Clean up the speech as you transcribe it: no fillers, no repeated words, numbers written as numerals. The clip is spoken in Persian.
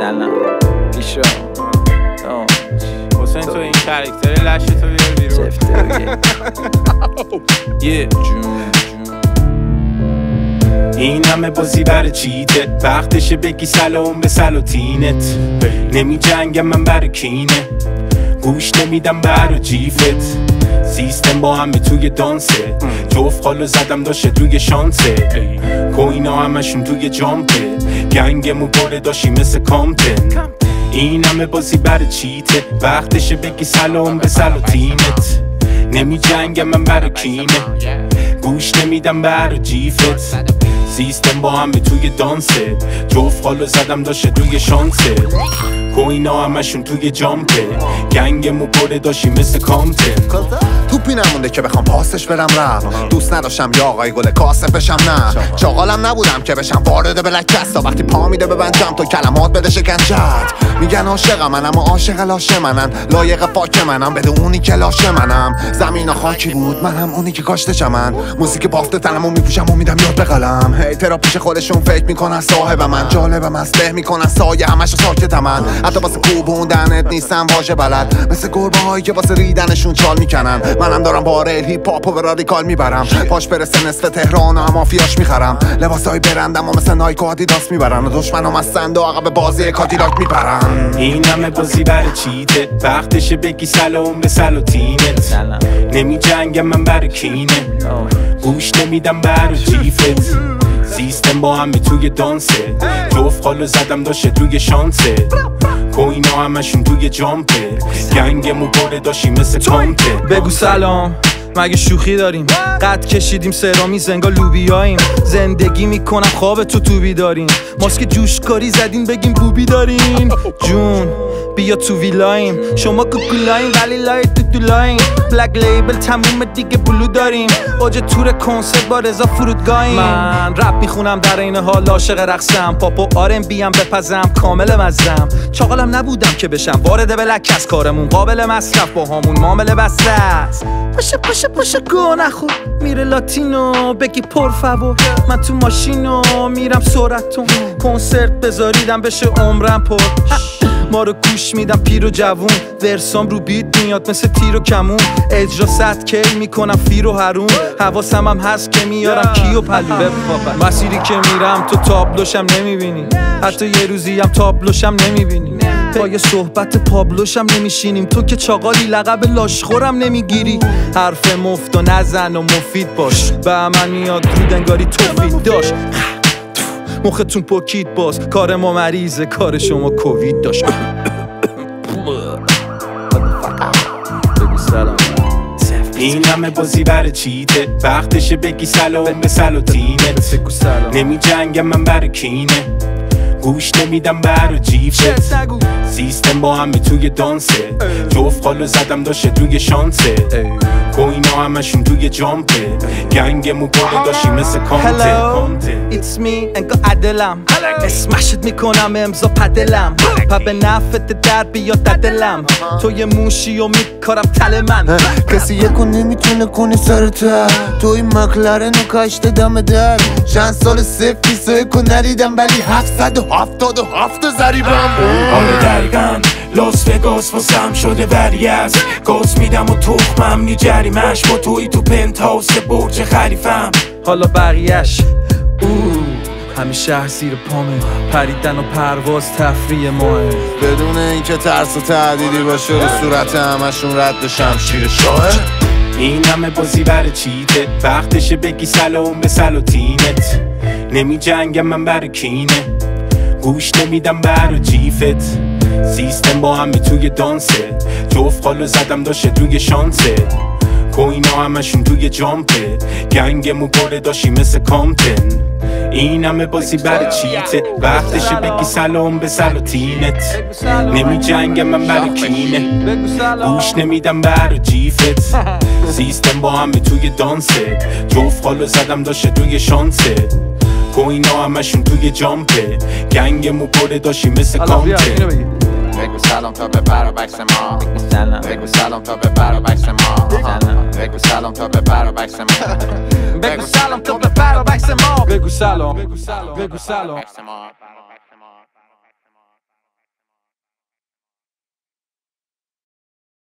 سلام پیشا حسین تو این کرکتر لشت تو بیار بیرون یه جون این همه بازی برای چیته وقتشه بگی سلام به سلاطینت نمی جنگم من برای کینه گوش نمیدم برای جیفت سیستم با همه توی دانسه جفت خالو زدم داشته توی شانسه کوینا همشون توی جامپه گنگمو باره داشتی مثل کامپن این همه بازی برای چیته وقتشه بگی سلام به سلاطینت نمی جنگم من برای کینه گوش نمیدم برای جیفت سیستم با همه توی دانسه جفت خالو زدم داشته توی شانسه کوینا همشون توی جامپه گنگمو باره داشتی مثل کامپن توپی نمونده که بخوام پاسش برم رفت دوست نداشتم یا آقای گل کاسه بشم نه چاقالم نبودم که بشم وارد بلکست تا وقتی پا میده ببندم تو کلمات بده شکنجت میگن عاشق منم و عاشق لاشه منن لایق فاک منم بده اونی که لاشه منم زمین و خاکی بود منم اونی که کاشته چمن موزیک بافته تنمو میپوشم و میدم یاد به قلم هیترا پیش خودشون فکر میکنن صاحب من جالبم اسلح میکنن سایه همشو ساکتم من حتی واسه کوبوندنت نیستم واژه بلد مثل گربه هایی که واسه ریدنشون چال میکنن منم دارم بارل هیپ هاپ و به رادیکال میبرم پاش برسه نصف تهران و مافیاش میخرم لباسای برندم و مثل نایک و آدیداس میبرن و دشمنم از سند و عقب بازی کادیلاک میبرن این همه بازی برای چیته وقتشه بگی سلام به سلاطینت نمی جنگم من برای کینه گوش نمیدم برای جیفت سیستم با همه توی دانسه جفت خالو زدم داشته توی شانسه کوینا همشون توی جامپه گنگمو باره داشتی مثل کامپه بگو سلام مگه شوخی داریم قد کشیدیم سرامی زنگا لوبیاییم زندگی میکنم خواب تو بیداریم ماسک جوشکاری زدین بگیم بوبی دارین جون بیا تو ویلایم شما کوکولایم ولی لای توتولایم بلک لیبل تموم دیگه بلو داریم اوج تور کنسرت با رضا فرودگاهیم من رپ میخونم در این حال عاشق رقصم پاپ و آر ام بی ام بپزم کامل مزم چاقالم نبودم که بشم وارد بلک از کارمون قابل مصرف با همون معامله بسته است پاشه گو نخور میره لاتینو بگی پرفور من تو ماشینو میرم سرعتون کنسرت بذاریدم بشه عمرم پر ما رو گوش میدم پیر و جوون ورسام رو بیت میاد مثل تیر و کمون اجرا صد کی میکنم فیر و حروم حواسم هم هست که میارم کی و پلو مسیری که میرم تو تابلوشم نمیبینی حتی یه روزی هم تابلوشم نمیبینی با یه صحبت پابلوشم نمیشینیم تو که چاقالی لقب لاشخورم نمیگیری حرف مفت و نزن و مفید باش به من میاد رود انگاری توفید داشت مختون پوکید باز کار ما مریضه کار شما کووید داشت بگو سلام این همه بازی برای چیته وقتشه بگی سلام به سلاطینت نمی جنگم من برای کینه گوش نمیدم برای جیفت سیستم با همه توی دانسه جفت خالو زدم داشته توی شانسه کوینا همشون توی جامپه گنگمو باره داشتی مثل کامته It's me انگا عدلم اسمشت میکنم امضا پدلم پا به نفت در بیاد دلم تو یه موشی و میکارم تل من کسی یکو نمیتونه کنی سرته توی مکلارن و کاشته دم در چند سال سفتی سویکو ندیدم ولی 777 زریبم آره دقیقاً لاس وگاس واسم شده وریز گاز میدم و تخمم نی جریمش با توی تو پنت هاوس برج خلیفم حالا بقیهش همه شهر زیر پامه پریدن و پرواز تفریح ماه بدون اینکه ترس و تهدیدی باشه رو صورت همشون رد بشم شیر شاه این همه بازی برای چیته وقتشه بگی سلام به سلاطینت نمی جنگم من برای کینه گوش نمیدم برای جیفت سیستم با همه توی دانسه جفت خالو زدم داشته توی شانسه کوینا همشون توی جامپه گنگمو باره داشتی مثل کامپن این همه بازی برای چیته وقتشه بگی سلام به سلاطینت نمی جنگم من برای کینه گوش نمیدم برای جیفت سیستم با همه توی دانسه جفت خالو زدم داشته توی شانسه کوینا همشون توی جامپه گنگمو باره داشتی مثل کامپن بگو سلام تا ببر و بکس ما بگو سلام تا ببر و بکس ما بگو سلام تا ببر و بکس ما بگو سلام تا ببر و بکس ما بگو سلام